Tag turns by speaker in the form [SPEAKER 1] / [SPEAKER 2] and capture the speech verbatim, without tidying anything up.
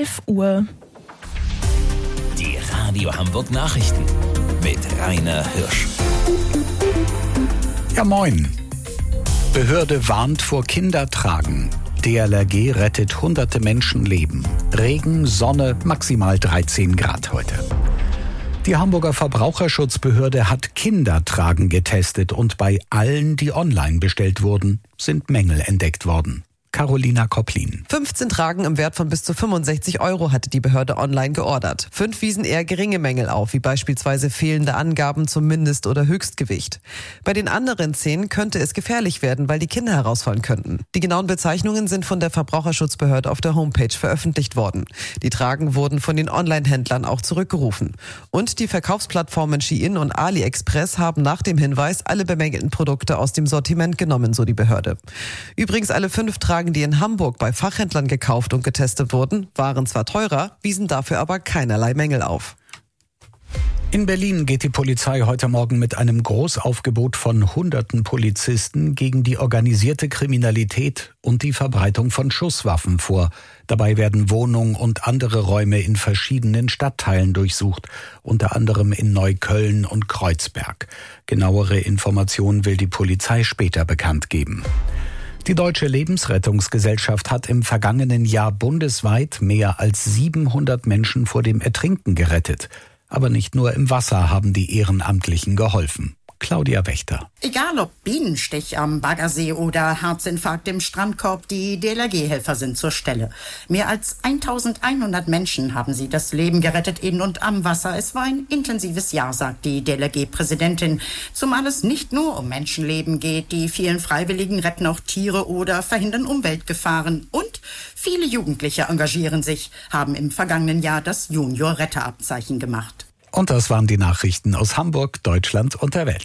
[SPEAKER 1] elf Uhr.
[SPEAKER 2] Die Radio Hamburg Nachrichten mit Rainer Hirsch.
[SPEAKER 3] Ja, moin. Behörde warnt vor Kindertragen. D L R G rettet hunderte Menschenleben. Regen, Sonne, maximal dreizehn Grad heute. Die Hamburger Verbraucherschutzbehörde hat Kindertragen getestet und bei allen, die online bestellt wurden, sind Mängel entdeckt worden. Carolina Kopplin.
[SPEAKER 4] fünfzehn Tragen im Wert von bis zu fünfundsechzig Euro hatte die Behörde online geordert. Fünf wiesen eher geringe Mängel auf, wie beispielsweise fehlende Angaben zum Mindest- oder Höchstgewicht. Bei den anderen zehn könnte es gefährlich werden, weil die Kinder herausfallen könnten. Die genauen Bezeichnungen sind von der Verbraucherschutzbehörde auf der Homepage veröffentlicht worden. Die Tragen wurden von den Online-Händlern auch zurückgerufen. Und die Verkaufsplattformen Shein und AliExpress haben nach dem Hinweis alle bemängelten Produkte aus dem Sortiment genommen, so die Behörde. Übrigens alle fünf Tragen, die in Hamburg bei Fachhändlern gekauft und getestet wurden, waren zwar teurer, wiesen dafür aber keinerlei Mängel auf.
[SPEAKER 3] In Berlin geht die Polizei heute Morgen mit einem Großaufgebot von hunderten Polizisten gegen die organisierte Kriminalität und die Verbreitung von Schusswaffen vor. Dabei werden Wohnungen und andere Räume in verschiedenen Stadtteilen durchsucht, unter anderem in Neukölln und Kreuzberg. Genauere Informationen will die Polizei später bekannt geben. Die Deutsche Lebensrettungsgesellschaft hat im vergangenen Jahr bundesweit mehr als siebenhundert Menschen vor dem Ertrinken gerettet. Aber nicht nur im Wasser haben die Ehrenamtlichen geholfen. Claudia Wächter.
[SPEAKER 5] Egal ob Bienenstich am Baggersee oder Herzinfarkt im Strandkorb, die D L R G-Helfer sind zur Stelle. Mehr als eintausendeinhundert Menschen haben sie das Leben gerettet in und am Wasser. Es war ein intensives Jahr, sagt die D L R G-Präsidentin. Zumal es nicht nur um Menschenleben geht. Die vielen Freiwilligen retten auch Tiere oder verhindern Umweltgefahren. Und viele Jugendliche engagieren sich, haben im vergangenen Jahr das Junior-Retterabzeichen gemacht.
[SPEAKER 3] Und das waren die Nachrichten aus Hamburg, Deutschland und der Welt.